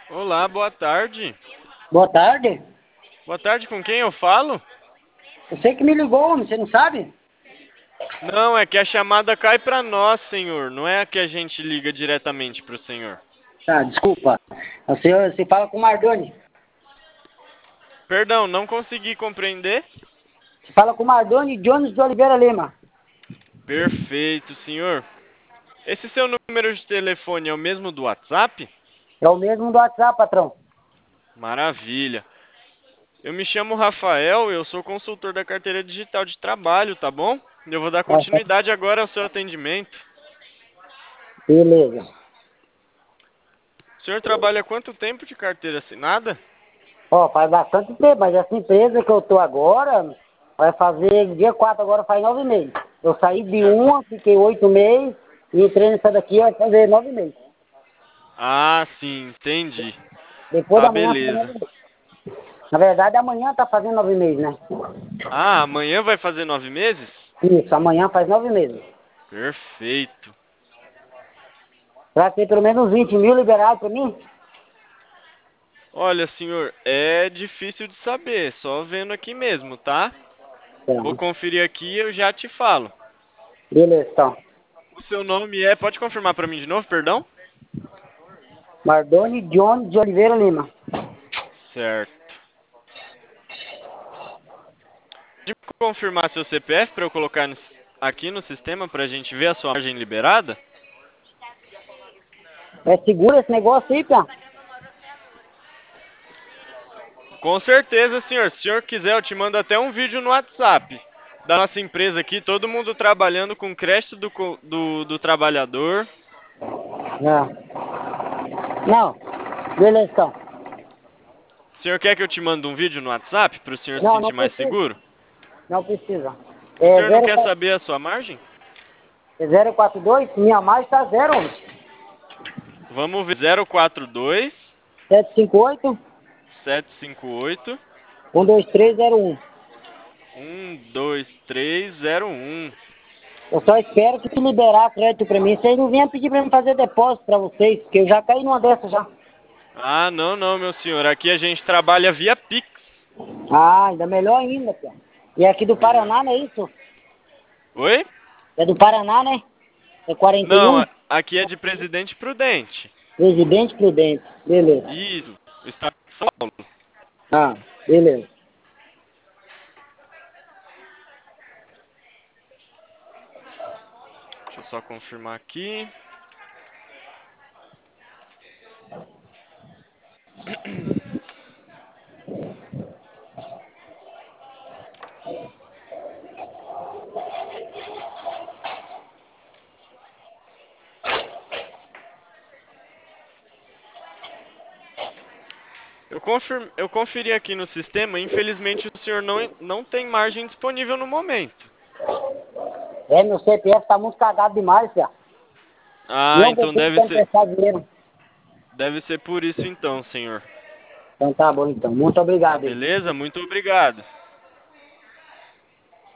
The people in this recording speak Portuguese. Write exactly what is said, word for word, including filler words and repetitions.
Olá, boa tarde. Boa tarde. Boa tarde, com quem eu falo? Você que me ligou, homem, você não sabe? Não, é que a chamada cai pra nós, senhor. Não é que a gente liga diretamente pro senhor. Tá, desculpa. Você, você fala com o Mardoni. Perdão, não consegui compreender? Você fala com o Mardoni Jones de Oliveira Lima. Perfeito, senhor. Esse seu número de telefone é o mesmo do WhatsApp? É o mesmo do WhatsApp, patrão. Maravilha. Eu me chamo Rafael, eu sou consultor da carteira digital de trabalho, tá bom? Eu vou dar Ah, tá. continuidade agora ao seu atendimento. Beleza. O senhor trabalha há quanto tempo de carteira assinada? Ó, faz bastante tempo, mas essa empresa que eu tô agora vai fazer, dia quatro agora faz nove meses. Eu saí de Certo. uma, fiquei oito meses e entrei nessa daqui vai fazer nove meses. Ah, sim, entendi. Depois Tá, da manhã faz beleza. nove meses. Na verdade, amanhã tá fazendo nove meses, né? Ah, amanhã vai fazer nove meses? Isso, amanhã faz nove meses. Perfeito. Vai ter pelo menos vinte mil liberados pra mim? Olha, senhor, é difícil de saber, só vendo aqui mesmo, tá? Vou Tá. conferir aqui e eu já te falo. Beleza, então. O seu nome é, pode confirmar pra mim de novo, perdão? Mardoni John de Oliveira Lima. Certo. Pode confirmar seu C P F pra eu colocar no- aqui no sistema pra gente ver a sua margem liberada? É seguro esse negócio aí, Pia? Com certeza, senhor. Se o senhor quiser, eu te mando até um vídeo no WhatsApp da nossa empresa aqui, todo mundo trabalhando com crédito do, co- do, do trabalhador. Não. Não. Beleza, então. O senhor quer que eu te mande um vídeo no WhatsApp para o senhor se Não, sentir não mais precisa. seguro? Não precisa. O É senhor não zero quer quatro saber a sua margem? é zero quatro dois, minha margem tá zero, Vamos ver. zero quatro dois sete cinco oito, sete cinco oito um dois três zero um. um dois três zero um. Eu só espero que se liberar crédito pra mim, vocês não venham pedir pra mim fazer depósito pra vocês, porque eu já caí numa dessas já. Ah, não, não, meu senhor. Aqui a gente trabalha via Pix. Ah, ainda melhor ainda, Pia. E aqui do Melhor. Paraná, não é isso? Oi? É do Paraná, né? É quarenta e Não, um. a- aqui é de Presidente Prudente. Presidente Prudente. Beleza. Isso, Estado de São Paulo. Ah, beleza. Deixa eu só confirmar aqui. Eu, confirm, eu conferi aqui no sistema, infelizmente o senhor não, não tem margem disponível no momento. É, meu C P F tá muito cagado demais, Pia. Ah, Não vou então ter deve como ser, emprestar dinheiro. deve ser por isso então, senhor. Então tá bom, então. Muito obrigado aí. Beleza? Muito obrigado.